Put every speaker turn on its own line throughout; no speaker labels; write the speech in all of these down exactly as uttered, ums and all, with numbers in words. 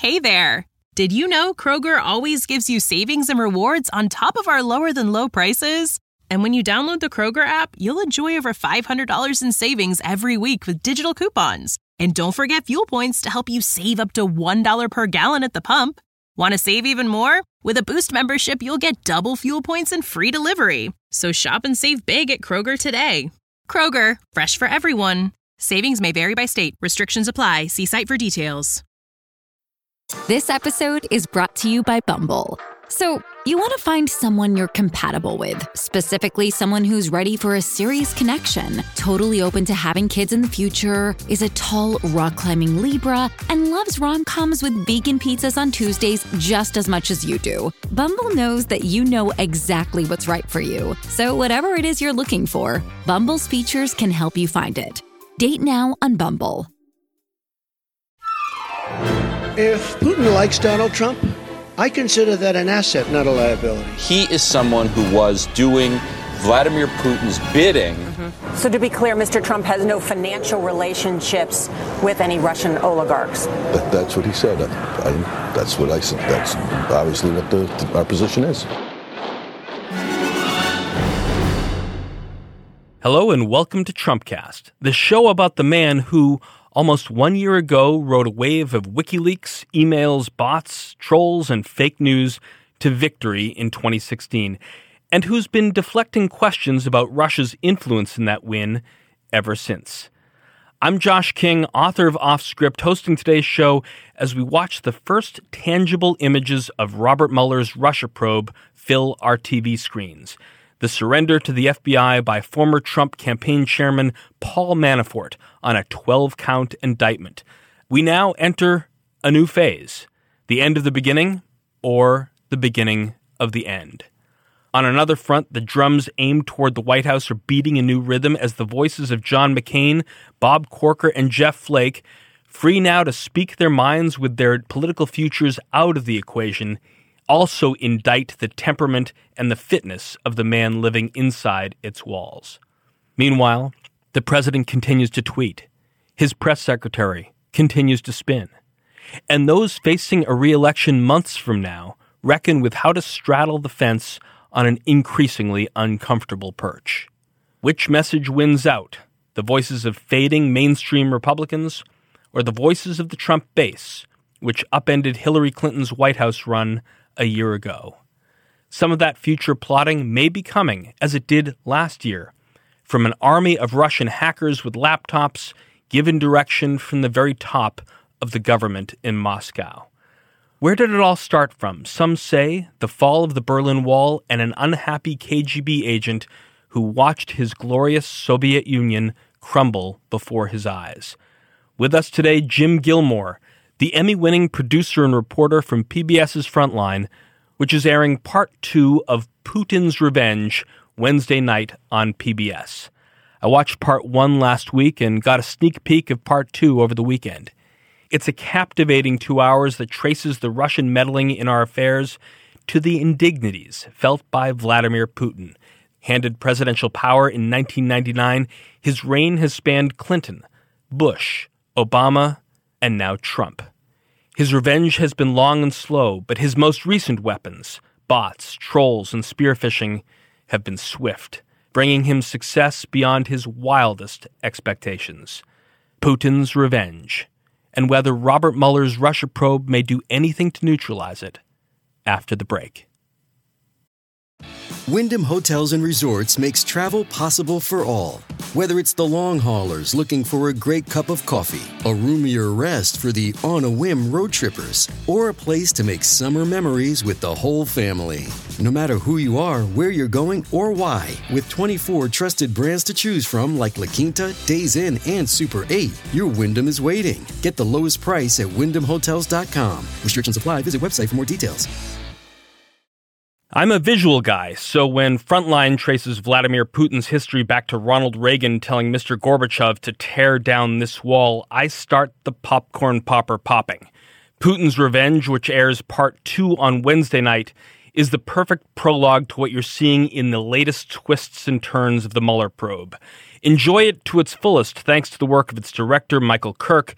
Hey there! Did you know Kroger always gives you savings and rewards on top of our lower-than-low prices? And when you download the Kroger app, you'll enjoy over five hundred dollars in savings every week with digital coupons. And don't forget fuel points to help you save up to one dollar per gallon at the pump. Want to save even more? With a Boost membership, you'll get double fuel points and free delivery. So shop and save big at Kroger today. Kroger, fresh for everyone. Savings may vary by state. Restrictions apply. See site for details.
This episode is brought to you by Bumble. So, you want to find someone you're compatible with, specifically someone who's ready for a serious connection, totally open to having kids in the future, is a tall, rock-climbing Libra, and loves rom-coms with vegan pizzas on Tuesdays just as much as you do. Bumble knows that you know exactly what's right for you. So whatever it is you're looking for, Bumble's features can help you find it. Date now on Bumble.
If Putin likes Donald Trump, I consider that an asset, not a liability.
He is someone who was doing Vladimir Putin's bidding.
Mm-hmm. So to be clear, Mister Trump has no financial relationships with any Russian oligarchs.
That, that's what he said. I, I, that's what I said. That's obviously what the, the, our position is.
Hello and welcome to Trumpcast, the show about the man who, almost one year ago, rode a wave of WikiLeaks, emails, bots, trolls, and fake news to victory in twenty sixteen, and who's been deflecting questions about Russia's influence in that win ever since. I'm Josh King, author of Offscript, hosting today's show as we watch the first tangible images of Robert Mueller's Russia probe fill our T V screens. The surrender to the F B I by former Trump campaign chairman Paul Manafort on a twelve-count indictment. We now enter a new phase, the end of the beginning or the beginning of the end. On another front, the drums aimed toward the White House are beating a new rhythm as the voices of John McCain, Bob Corker, and Jeff Flake, free now to speak their minds with their political futures out of the equation, also indict the temperament and the fitness of the man living inside its walls. Meanwhile, the president continues to tweet. His press secretary continues to spin. And those facing a re-election months from now reckon with how to straddle the fence on an increasingly uncomfortable perch. Which message wins out? The voices of fading mainstream Republicans or the voices of the Trump base, which upended Hillary Clinton's White House run a year ago? Some of that future plotting may be coming, as it did last year, from an army of Russian hackers with laptops given direction from the very top of the government in Moscow. Where did it all start from? Some say the fall of the Berlin Wall and an unhappy K G B agent who watched his glorious Soviet Union crumble before his eyes. With us today, Jim Gilmore, the Emmy-winning producer and reporter from PBS's Frontline, which is airing part two of Putin's Revenge Wednesday night on P B S. I watched part one last week and got a sneak peek of part two over the weekend. It's a captivating two hours that traces the Russian meddling in our affairs to the indignities felt by Vladimir Putin. Handed presidential power in nineteen ninety-nine, his reign has spanned Clinton, Bush, Obama, and now Trump. His revenge has been long and slow, but his most recent weapons, bots, trolls, and spearfishing, have been swift, bringing him success beyond his wildest expectations. Putin's revenge, and whether Robert Mueller's Russia probe may do anything to neutralize it after the break.
Wyndham Hotels and Resorts makes travel possible for all. Whether it's the long haulers looking for a great cup of coffee, a roomier rest for the on-a-whim road trippers, or a place to make summer memories with the whole family. No matter who you are, where you're going, or why, with twenty-four trusted brands to choose from like La Quinta, Days Inn, and Super eight, your Wyndham is waiting. Get the lowest price at wyndham hotels dot com. Restrictions apply. Visit website for more details.
I'm a visual guy, so when Frontline traces Vladimir Putin's history back to Ronald Reagan telling Mister Gorbachev to tear down this wall, I start the popcorn popper popping. Putin's Revenge, which airs part two on Wednesday night, is the perfect prologue to what you're seeing in the latest twists and turns of the Mueller probe. Enjoy it to its fullest thanks to the work of its director, Michael Kirk,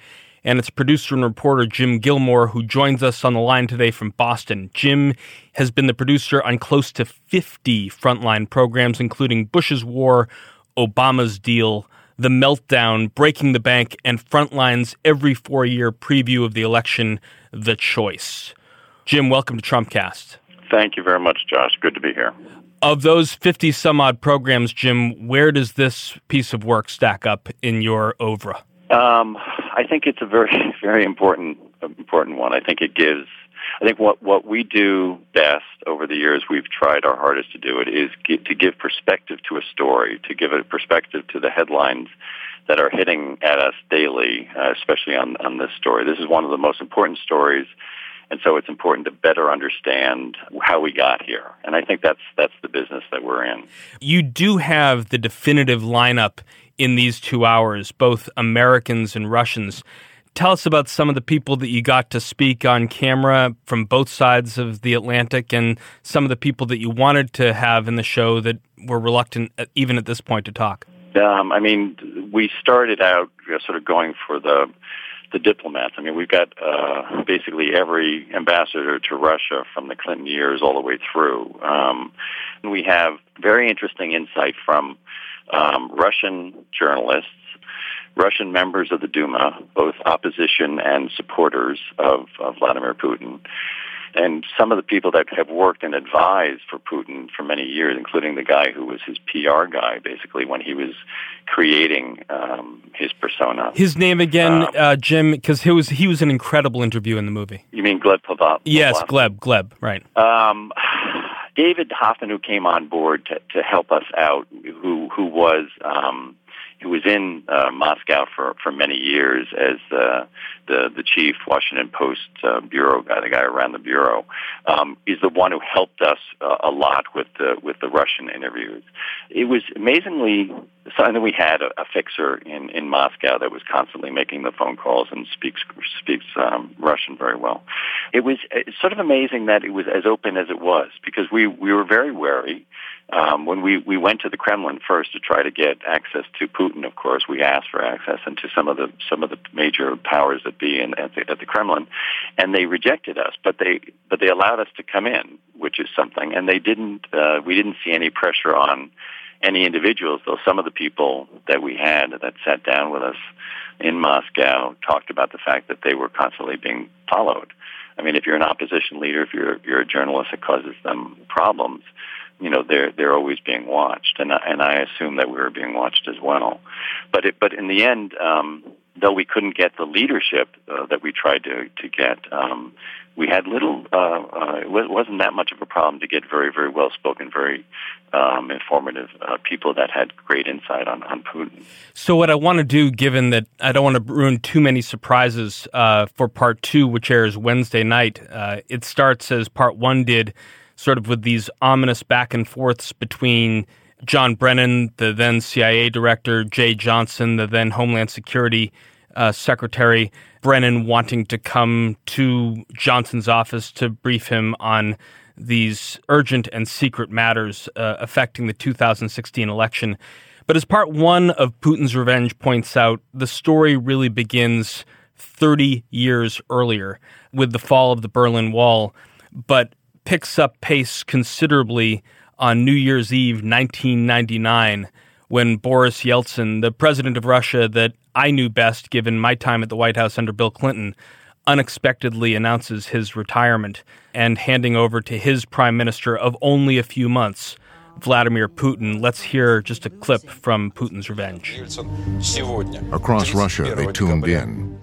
and it's producer and reporter Jim Gilmore, who joins us on the line today from Boston. Jim has been the producer on close to fifty Frontline programs, including Bush's War, Obama's Deal, The Meltdown, Breaking the Bank, and Frontline's every four-year preview of the election, The Choice. Jim, welcome to Trumpcast.
Thank you very much, Josh. Good to be here.
Of those fifty-some-odd programs, Jim, where does this piece of work stack up in your oeuvre?
Um, I think it's a very, very important important one. I think it gives, I think what, what we do best over the years, we've tried our hardest to do it, is get, to give perspective to a story, to give a perspective to the headlines that are hitting at us daily, uh, especially on, on this story. This is one of the most important stories. And so it's important to better understand how we got here. And I think that's that's the business that we're in.
You do have the definitive lineup in these two hours, both Americans and Russians. Tell us about some of the people that you got to speak on camera from both sides of the Atlantic, and some of the people that you wanted to have in the show that were reluctant, even at this point, to talk.
Um, I mean, we started out you know, sort of going for the the diplomats. I mean, we've got uh, basically every ambassador to Russia from the Clinton years all the way through. Um, and we have very interesting insight from um, Russian journalists, Russian members of the Duma, both opposition and supporters of, of Vladimir Putin, and some of the people that have worked and advised for Putin for many years, including the guy who was his P R guy, basically, when he was creating um, his persona.
His name again,
um,
uh, Jim, because he was he was an incredible interview in the movie.
You mean Gleb Pavlov?
Yes, Gleb, Gleb, right.
Um, David Hoffman, who came on board to, to help us out, who who was... Um, who was in uh, Moscow for, for many years as uh, the the chief Washington Post uh, bureau guy, the guy who ran the bureau, um, is the one who helped us uh, a lot with the with the Russian interviews. It was amazingly something that we had a, a fixer in, in Moscow that was constantly making the phone calls and speaks speaks um, Russian very well. It was it's sort of amazing that it was as open as it was, because we, we were very wary. Um, when we, we went to the Kremlin first to try to get access to Putin, of course, we asked for access and to some of the some of the major powers that be in, at, the, at the Kremlin, and they rejected us. But they but they allowed us to come in, which is something. And they didn't. Uh, we didn't see any pressure on any individuals, though. Some of the people that we had that sat down with us in Moscow talked about the fact that they were constantly being followed. I mean, if you're an opposition leader, if you're you're a journalist, it causes them problems. You know, they're they're always being watched, and and I assume that we were being watched as well. But it, but in the end, um, though we couldn't get the leadership uh, that we tried to to get, um, we had little. Uh, uh, it wasn't that much of a problem to get very very well spoken, very um, informative uh, people that had great insight on on Putin.
So what I want to do, given that I don't want to ruin too many surprises uh, for part two, which airs Wednesday night, uh, it starts as part one did, sort of with these ominous back and forths between John Brennan, the then C I A director, Jay Johnson, the then Homeland Security uh, secretary, Brennan wanting to come to Johnson's office to brief him on these urgent and secret matters uh, affecting the two thousand sixteen election. But as part one of Putin's Revenge points out, the story really begins thirty years earlier with the fall of the Berlin Wall, but picks up pace considerably on New Year's Eve nineteen ninety-nine, when Boris Yeltsin, the president of Russia that I knew best given my time at the White House under Bill Clinton, unexpectedly announces his retirement and handing over to his prime minister of only a few months, Vladimir Putin. Let's hear just a clip from Putin's Revenge.
Across Russia, they tuned in.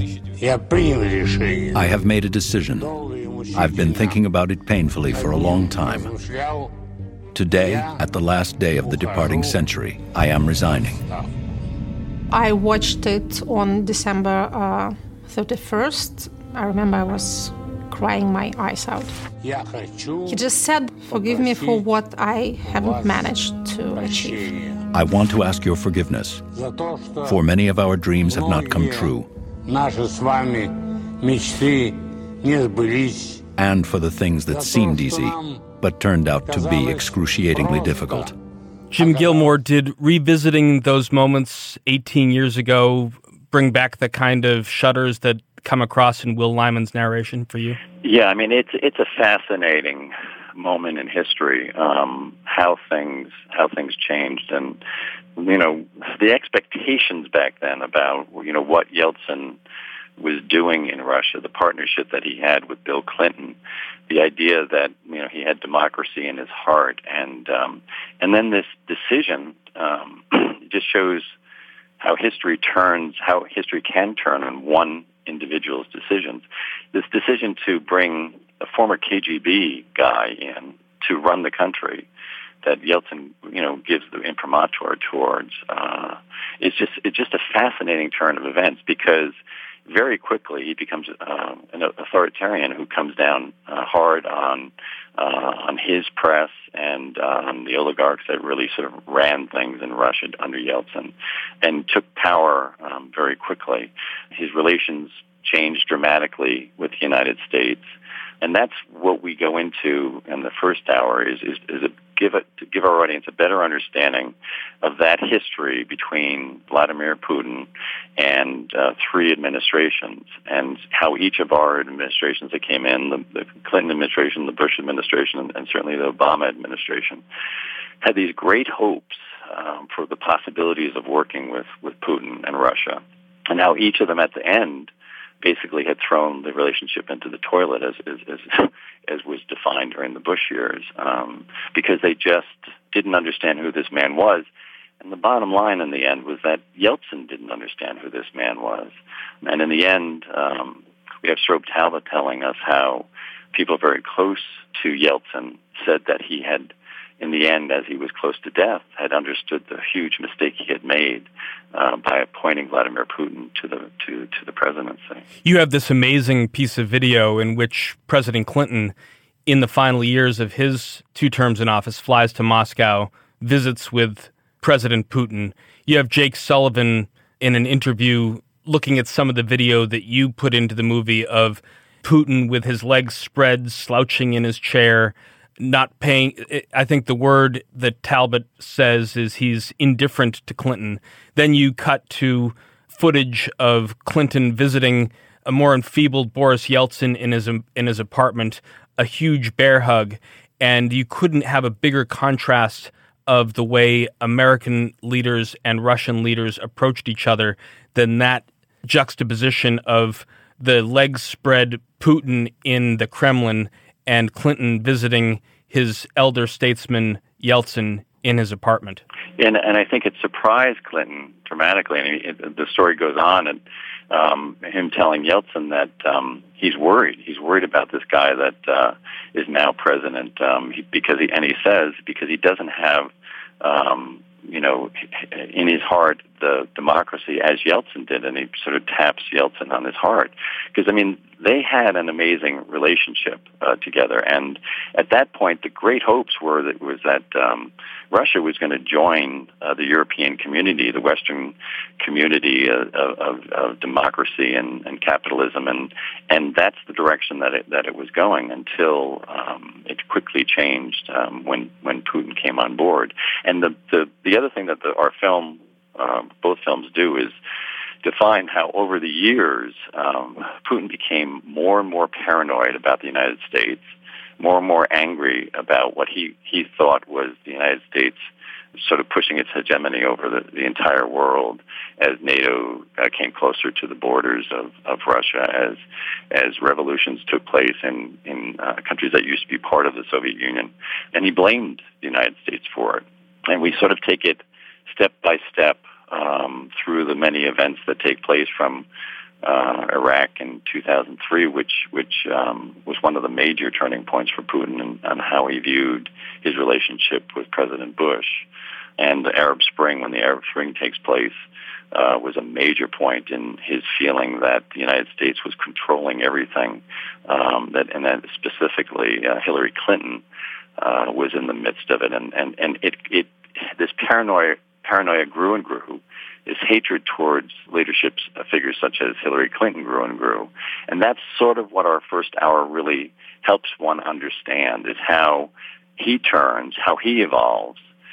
I have made a decision. I've been thinking about it painfully for a long time. Today, at the last day of the departing century, I am resigning.
I watched it on December uh, thirty-first. I remember I was crying my eyes out. He just said, "Forgive me for what I haven't managed to achieve."
I want to ask your forgiveness, for many of our dreams have not come true, and for the things that seemed easy, but turned out to be excruciatingly difficult.
Jim Gilmore, did revisiting those moments eighteen years ago bring back the kind of shudders that come across in Will Lyman's narration for you?
Yeah, I mean, it's it's a fascinating moment in history, um, how things how things changed, and you know the expectations back then about you know what Yeltsin was doing in Russia, the partnership that he had with Bill Clinton, the idea that you know he had democracy in his heart, and um, and then this decision um, just shows how history turns, how history can turn on one individual's decisions. This decision to bring a former K G B guy in to run the country that Yeltsin, you know, gives the imprimatur towards, uh, it's just it's just a fascinating turn of events because very quickly he becomes uh, an authoritarian who comes down uh, hard on uh, on his press and on the oligarchs that really sort of ran things in Russia under Yeltsin, and took power um, very quickly. His relations changed dramatically with the United States, and that's what we go into in the first hour is is, is a give it to give our audience a better understanding of that history between Vladimir Putin and uh, three administrations, and how each of our administrations that came in, the, the Clinton administration, the Bush administration, and, and certainly the Obama administration, had these great hopes um, for the possibilities of working with, with Putin and Russia, and how each of them at the end basically had thrown the relationship into the toilet, as as as, as was defined during the Bush years, um, because they just didn't understand who this man was. And the bottom line in the end was that Yeltsin didn't understand who this man was. And in the end, um, we have Strobe Talbott telling us how people very close to Yeltsin said that he had, in the end, as he was close to death, had understood the huge mistake he had made uh, by appointing Vladimir Putin to the to, to the presidency.
You have this amazing piece of video in which President Clinton, in the final years of his two terms in office, flies to Moscow, visits with President Putin. You have Jake Sullivan in an interview looking at some of the video that you put into the movie of Putin with his legs spread, slouching in his chair, not paying. I think the word that Talbott says is he's indifferent to Clinton. Then you cut to footage of Clinton visiting a more enfeebled Boris Yeltsin in his in his apartment, a huge bear hug, and you couldn't have a bigger contrast of the way American leaders and Russian leaders approached each other than that juxtaposition of the legs spread Putin in the Kremlin and Clinton visiting his elder statesman Yeltsin in his apartment.
And, and I think it surprised Clinton dramatically. I mean, it, the story goes on, and um, him telling Yeltsin that um, he's worried. He's worried about this guy that uh, is now president um, he, because he, and he says because he doesn't have, um, you know, in his heart the democracy as Yeltsin did, and he sort of taps Yeltsin on his heart. Because, I mean, they had an amazing relationship uh, together, and at that point, the great hopes were that was that um, Russia was going to join uh, the European community, the Western community of, of, of democracy and, and capitalism, and and that's the direction that it that it was going until um, it quickly changed um, when when Putin came on board. And the the, the other thing that the, our film. Uh, both films do is define how over the years um, Putin became more and more paranoid about the United States, more and more angry about what he, he thought was the United States sort of pushing its hegemony over the, the entire world as NATO uh, came closer to the borders of, of Russia, as as revolutions took place in, in uh, countries that used to be part of the Soviet Union. And he blamed the United States for it. And we sort of take it step by step um, through the many events that take place from uh, Iraq in two thousand three, which which um, was one of the major turning points for Putin and, and how he viewed his relationship with President Bush. And the Arab Spring, when the Arab Spring takes place, uh, was a major point in his feeling that the United States was controlling everything, um, that and that specifically uh, Hillary Clinton uh, was in the midst of it, and and and it it this paranoia. Paranoia grew and grew. His hatred towards leadership figures such as Hillary Clinton grew and grew. And that's sort of what our first hour really helps one understand, is how he turns, how he evolves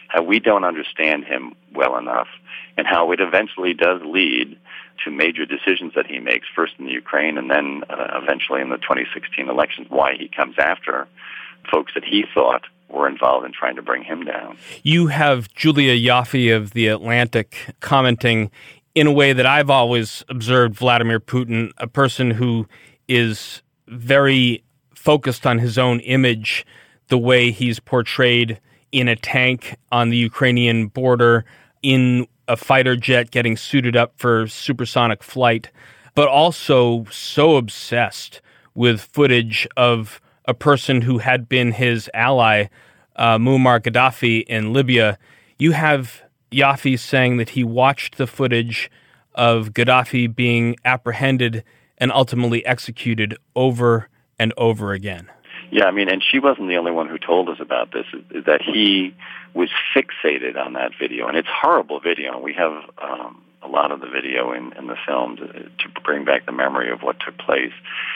how we don't understand him well enough, and how it eventually does lead to major decisions that he makes, first in the Ukraine and then uh, eventually in the twenty sixteen elections, why he comes after folks that he thought were involved in trying to bring him down.
You have Julia Yaffe of The Atlantic commenting in a way that I've always observed Vladimir Putin, a person who is very focused on his own image, the way he's portrayed in a tank on the Ukrainian border, in a fighter jet getting suited up for supersonic flight, but also so obsessed with footage of a person who had been his ally, uh, Muammar Gaddafi in Libya. You have Yaffe saying that he watched the footage of Gaddafi being apprehended and ultimately executed over and over again.
Yeah, I mean, and she wasn't the only one who told us about this, is that he was fixated on that video. And it's horrible video, and we have um, a lot of the video in, in the film to, to bring back the memory of what took place.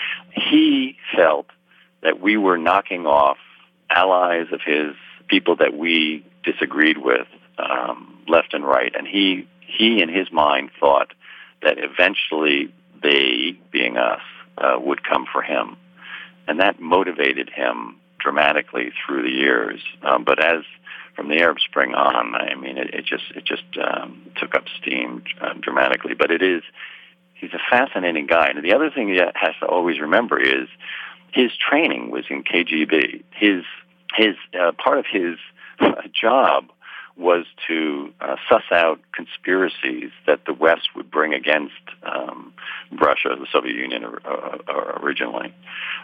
He felt that we were knocking off allies of his, people that we disagreed with, um, left and right. And he, he, in his mind, thought that eventually they, being us, uh, would come for him. And that motivated him dramatically through the years. Um, but as from the Arab Spring on, I mean, it, it just it just um, took up steam uh, dramatically. But it is he's a fascinating guy. And the other thing he has to always remember is his training was in K G B. His his uh, part of his uh, job was to uh, suss out conspiracies that the West would bring against um, Russia, the Soviet Union uh, originally.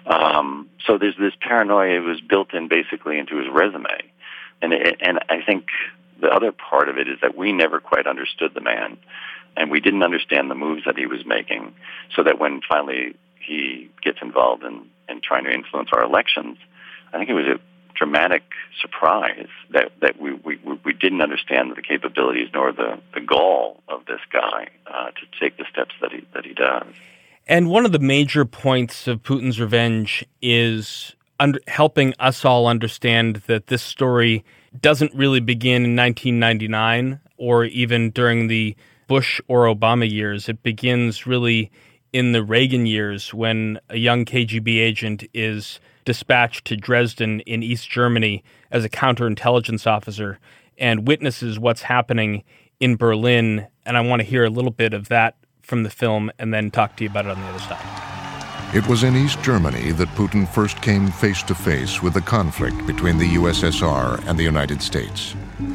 Um, so there's this paranoia that was built in basically into his resume. And, it, and I think the other part of it is that we never quite understood the man, and we didn't understand the moves that he was making, so that when finally he gets involved in, in trying to influence our elections, I think it was a dramatic surprise that, that we, we, we didn't understand the capabilities nor the, the gall of this guy uh, to take the steps that he that he does.
And one of the major points of Putin's Revenge is under, helping us all understand that this story doesn't really begin in nineteen ninety-nine or even during the Bush or Obama years. It begins really in the Reagan years when a young K G B agent is dispatched to Dresden in East Germany as a counterintelligence officer and witnesses what's happening in Berlin. And I want to hear a little bit of that from the film and then talk to you about it on the other side.
It was in East Germany that Putin first came face to face with the conflict between the U S S R and the United States.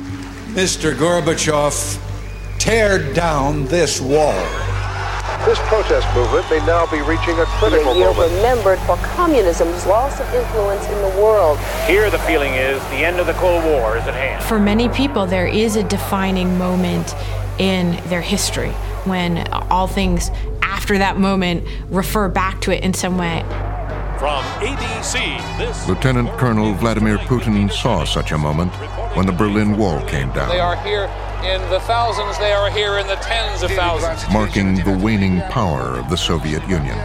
Mister Gorbachev, tear down this wall.
This protest movement may now be reaching a critical
You're
moment.
remembered for communism's loss of influence in the world.
Here the feeling is the end of the Cold War is at hand.
For many people, there is a defining moment in their history when all things after that moment refer back to it in some way.
From A B C, this
Lieutenant Colonel Vladimir Putin saw such a moment when the Berlin Wall came down.
They are here in the thousands, they are here in the tens of thousands.
Marking the waning power of the Soviet Union.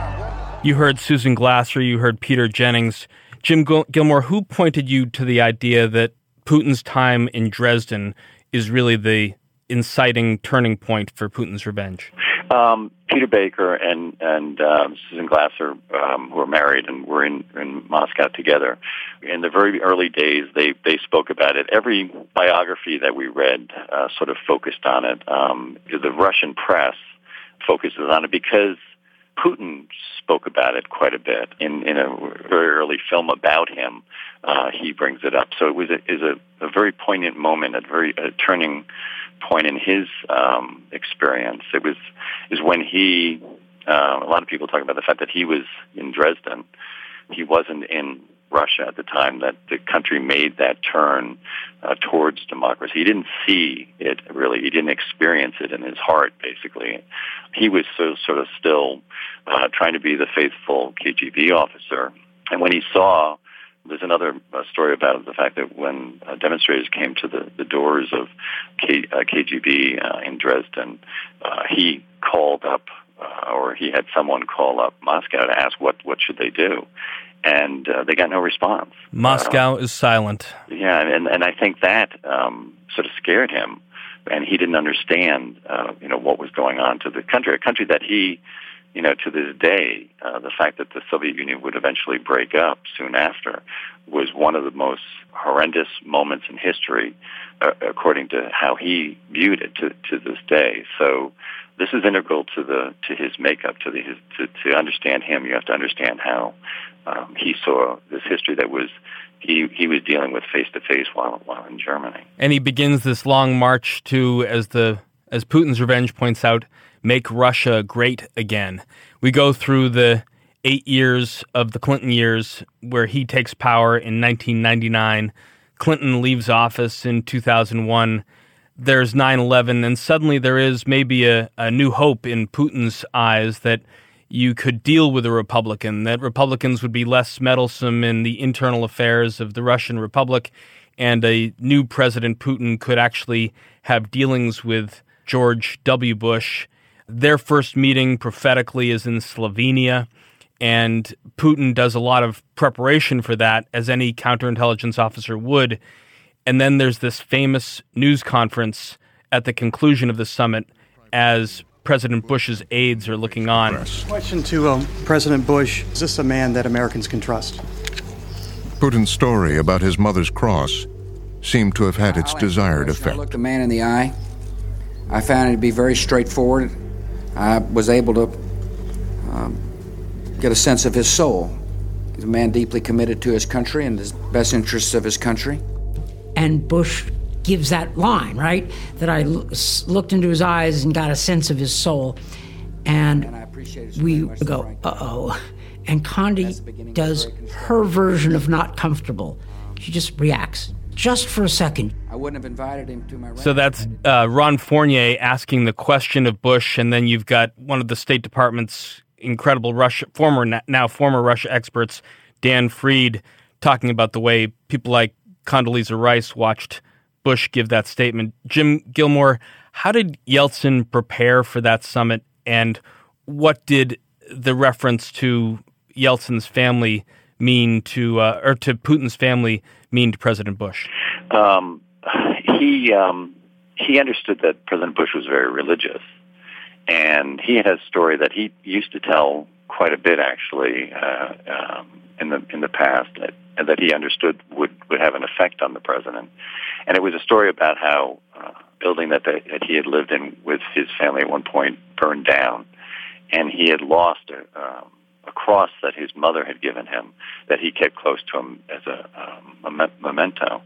You heard Susan Glasser, you heard Peter Jennings. Jim Gil- Gilmore, who pointed you to the idea that Putin's time in Dresden is really the inciting turning point for Putin's revenge?
Um, Peter Baker and and um, Susan Glasser, um, who are married and were in, in Moscow together. In the very early days, they, they spoke about it. Every biography that we read uh, sort of focused on it. Um, the Russian press focuses on it because Putin spoke about it quite a bit in, in a very early film about him. Uh, he brings it up. So it was a, is a, a very poignant moment, a very a turning point in his um, experience. It was is when he. Uh, a lot of people talk about the fact that he was in Dresden. He wasn't in Russia at the time that the country made that turn uh, towards democracy. He didn't see it really. He didn't experience it in his heart, basically. He was so sort of still uh, trying to be the faithful K G B officer. And when he saw, there's another uh, story about the fact that when uh, demonstrators came to the, the doors of K, uh, K G B uh, in Dresden, uh, he called up Uh, or he had someone call up Moscow to ask what, what should they do. and uh, they got no response.
Moscow
uh,
is silent.
Yeah, and and I think that um, sort of scared him, and he didn't understand, uh, you know, what was going on to the country, a country that he, you know, to this day, uh, the fact that the Soviet Union would eventually break up soon after was one of the most horrendous moments in history, uh, according to how he viewed it to, to this day. So this is integral to the to his makeup, to the his, to, to understand him. You have to understand how um, he saw this history that was he he was dealing with face to face while while in Germany.
And he begins this long march to, as the as Putin's Revenge points out, make Russia great again. We go through the eight years of the Clinton years where he takes power in nineteen ninety-nine. Clinton leaves office in two thousand one. There's nine eleven, and suddenly there is maybe a, a new hope in Putin's eyes that you could deal with a Republican, that Republicans would be less meddlesome in the internal affairs of the Russian Republic, and a new President Putin could actually have dealings with George W. Bush. Their first meeting prophetically is in Slovenia, and Putin does a lot of preparation for that, as any counterintelligence officer would. And then there's this famous news conference at the conclusion of the summit as President Bush's aides are looking on.
Question to um, President Bush. Is this a man that Americans can trust?
Putin's story about his mother's cross seemed to have had its desired effect.
I looked the man in the eye. I found it to be very straightforward. I was able to um, get a sense of his soul. He's a man deeply committed to his country and the best interests of his country.
And Bush gives that line, right? That I l- looked into his eyes and got a sense of his soul. And, and we go, uh-oh. And Condi does her version of not comfortable. She just reacts, just for a second.
I wouldn't have invited him to my...
So that's uh, Ron Fournier asking the question of Bush, and then you've got one of the State Department's incredible Russia, former now former Russia experts, Dan Fried, talking about the way people like Condoleezza Rice watched Bush give that statement. Jim Gilmore, how did Yeltsin prepare for that summit, and what did the reference to Yeltsin's family mean to, uh, or to Putin's family mean to President Bush?
Um, he um, he understood that President Bush was very religious, and he had a story that he used to tell quite a bit, actually, uh, um, in the in the past, that, that he understood would, would have an effect on the president. And it was a story about how uh, a building that, they, that he had lived in with his family at one point burned down, and he had lost a, um, a cross that his mother had given him that he kept close to him as a, um, a memento.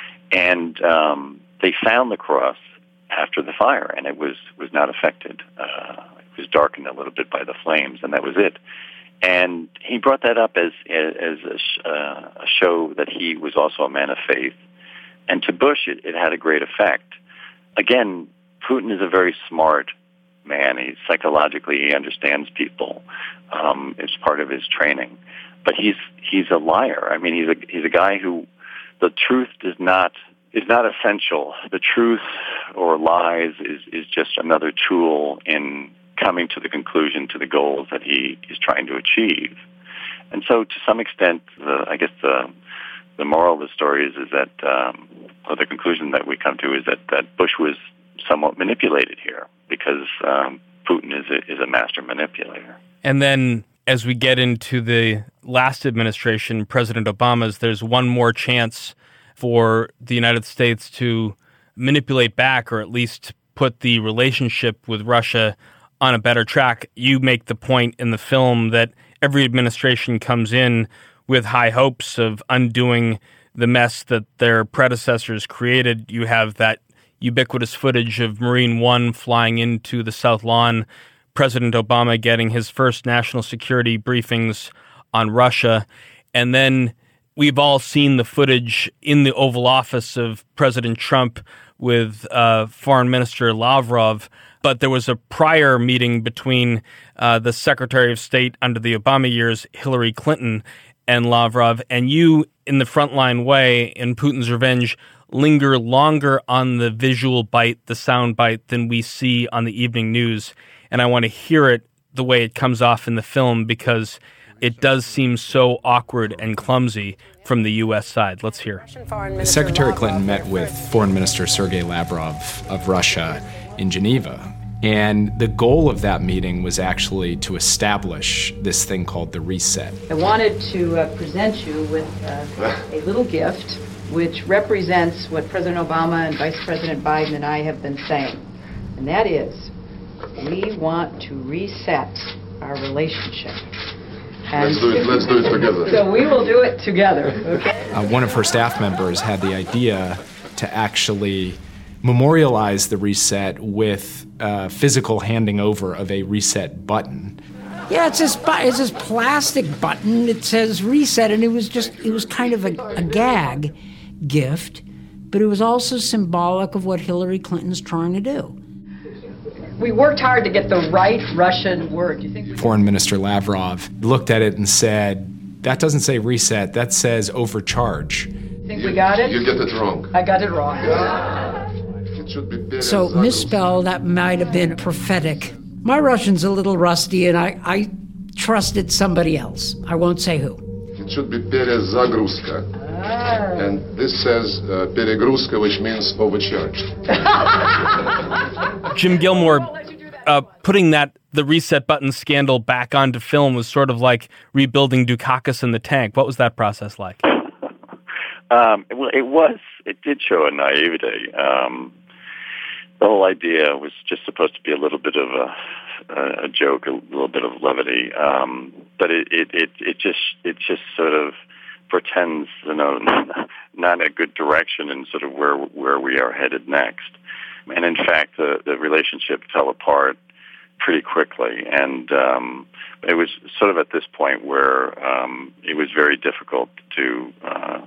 And um, they found the cross after the fire, and it was, was not affected. Uh, it was darkened a little bit by the flames, and that was it. And he brought that up as as a, sh- uh, a show that he was also a man of faith. And to Bush, it, it had a great effect. Again, Putin is a very smart man. He psychologically he understands people. Um, it's part of his training. But he's he's a liar. I mean, he's a he's a guy who the truth does not is not essential. The truth or lies is is just another tool in coming to the conclusion, to the goals that he is trying to achieve. And so to some extent, the, I guess the the moral of the story is, is that, um, or the conclusion that we come to is that, that Bush was somewhat manipulated here because um, Putin is a, is a master manipulator.
And then as we get into the last administration, President Obama's, there's one more chance for the United States to manipulate back, or at least put the relationship with Russia on a better track. You make the point in the film that every administration comes in with high hopes of undoing the mess that their predecessors created. You have that ubiquitous footage of Marine One flying into the South Lawn, President Obama getting his first national security briefings on Russia, and then we've all seen the footage in the Oval Office of President Trump with uh, Foreign Minister Lavrov. But there was a prior meeting between uh, the Secretary of State under the Obama years, Hillary Clinton, and Lavrov. And you, in the frontline way, in Putin's Revenge, linger longer on the visual bite, the sound bite, than we see on the evening news. And I want to hear it the way it comes off in the film, because it does seem so awkward and clumsy from the U S side. Let's hear.
Secretary Clinton met with Foreign Minister Sergei Lavrov of Russia in Geneva. And the goal of that meeting was actually to establish this thing called the reset.
I wanted to uh, present you with uh, a little gift which represents what President Obama and Vice President Biden and I have been saying. And that is, we want to reset our relationship. And
let's do it, let's do it together.
So we will do it together, okay?
Uh, one of her staff members had the idea to actually memorialize the reset with uh, physical handing over of a reset button.
Yeah, it's this, it's this plastic button. It says reset, and it was just, it was kind of a, a gag gift, but it was also symbolic of what Hillary Clinton's trying to do.
We worked hard to get the right Russian word. You think
Foreign Minister Lavrov looked at it and said, that doesn't say reset, that says overcharge.
Think we got it?
You get it wrong.
I got it wrong.
So misspelled, that might have been prophetic. My Russian's a little rusty, and I, I trusted somebody else. I won't say who.
It should be перезагрузка. Ah. And this says uh, перегрузка, which means overcharged.
Jim Gilmore, uh, putting that the reset button scandal back onto film was sort of like rebuilding Dukakis in the tank. What was that process like?
Um, well, it was. It did show a naivety. Um, the whole idea was just supposed to be a little bit of a, a joke, a little bit of levity, um, but it, it, it, it just it just sort of pretends, you know, not a good direction in sort of where where we are headed next. And in fact, the, the relationship fell apart pretty quickly, and um, it was sort of at this point where um, it was very difficult to. Uh,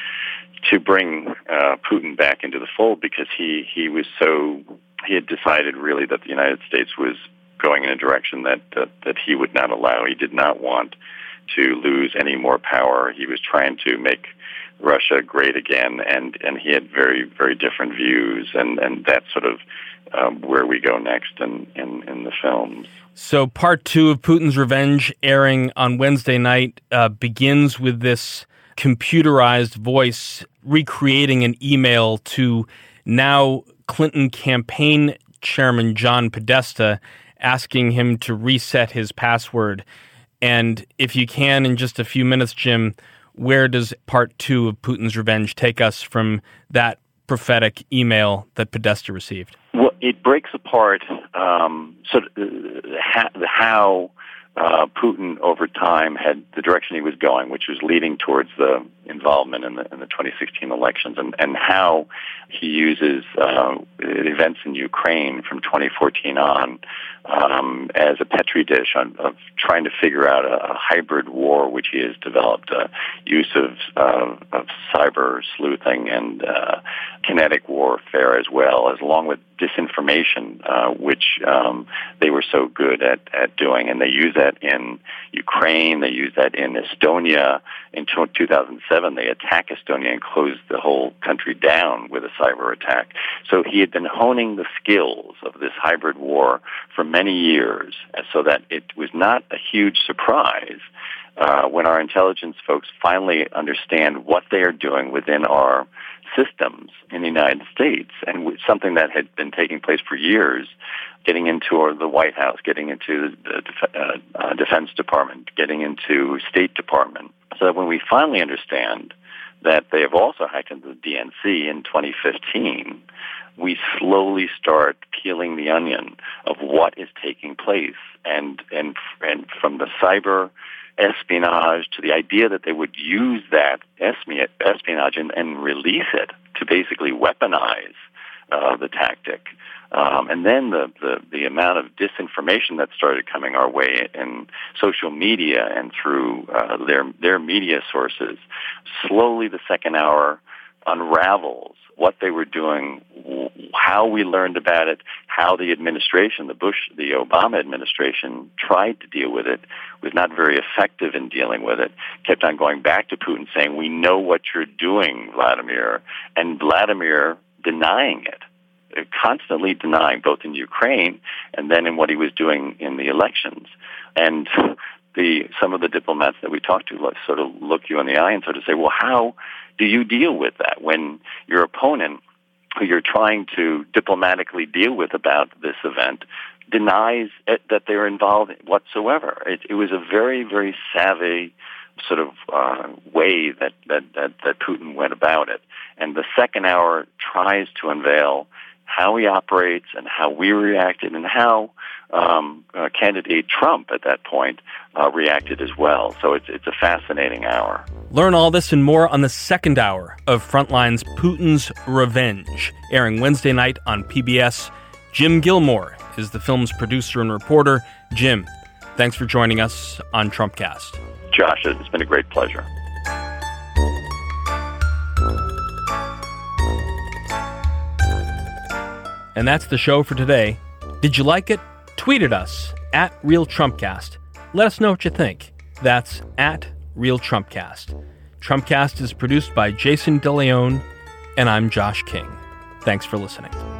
to bring uh, Putin back into the fold, because he, he was so, he had decided really that the United States was going in a direction that, that, that he would not allow. He did not want to lose any more power. He was trying to make Russia great again, and, and he had very, very different views, and, and that's sort of um, where we go next in, in, in the films.
So part two of Putin's Revenge, airing on Wednesday night, uh, begins with this computerized voice recreating an email to now Clinton campaign chairman John Podesta, asking him to reset his password. And if you can, in just a few minutes, Jim, where does part two of Putin's Revenge take us from that prophetic email that Podesta received?
Well, it breaks apart um, sort of uh, how Uh, Putin, over time, had the direction he was going, which was leading towards the involvement in the, in the twenty sixteen elections, and, and how he uses uh, events in Ukraine from twenty fourteen on um, as a petri dish on, of trying to figure out a, a hybrid war, which he has developed, uh, use of, uh, of cyber sleuthing and uh, kinetic warfare as well, as along with disinformation, uh, which um, they were so good at, at doing. And they use that in Ukraine, they use that in Estonia. In two thousand seven, they attack Estonia and close the whole country down with a cyber attack. So he had been honing the skills of this hybrid war for many years, so that it was not a huge surprise uh, when our intelligence folks finally understand what they are doing within our systems in the United States, and something that had been taking place for years, getting into the White House, getting into the uh, uh, Defense Department, getting into State Department. So that when we finally understand that they have also hacked into the D N C in twenty fifteen, we slowly start peeling the onion of what is taking place, and and and from the cyber espionage to the idea that they would use that espionage and, and release it to basically weaponize uh, the tactic. Um, and then the, the, the amount of disinformation that started coming our way in social media and through uh, their their media sources. Slowly the second hour unravels what they were doing, how we learned about it, how the administration, the Bush, the Obama administration, tried to deal with it, was not very effective in dealing with it, kept on going back to Putin saying, we know what you're doing, Vladimir, and Vladimir denying it, constantly denying, both in Ukraine and then in what he was doing in the elections. And the some of the diplomats that we talked to like, sort of look you in the eye and sort of say, well, how do you deal with that when your opponent, who you're trying to diplomatically deal with about this event, denies it, that they're involved whatsoever? It, it was a very, very savvy sort of uh, way that, that, that, that Putin went about it. And the second hour tries to unveil how he operates and how we reacted and how um, uh, candidate Trump at that point uh, reacted as well. So it's it's a fascinating hour.
Learn all this and more on the second hour of Frontline's Putin's Revenge, airing Wednesday night on P B S. Jim Gilmore is the film's producer and reporter. Jim, thanks for joining us on Trumpcast.
Josh, it's been a great pleasure.
And that's the show for today. Did you like it? Tweet at us, at Real Trumpcast. Let us know what you think. That's at Real Trumpcast. Trumpcast is produced by Jason DeLeon, and I'm Josh King. Thanks for listening.